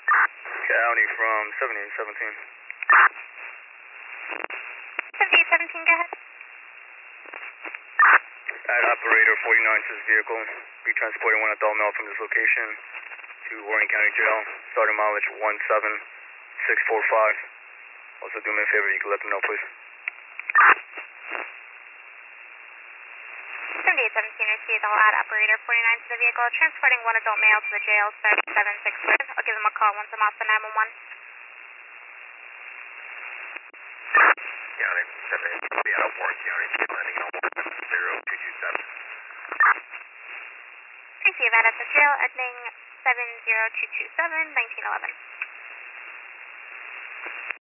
County from 7817. 7817, go ahead. At operator 49 says vehicle be transporting one adult male from this location to Warren County Jail. Starting mileage 17645. Also do me a favor, you can let them know, please. 7817, received all at operator 49 to the vehicle, transporting one adult male to the jail, 765. I'll give them a call once I'm off the 911. County 7 Seattle, Warren County, landing on 10227. Receive that at the jail, ending 70227, 1911.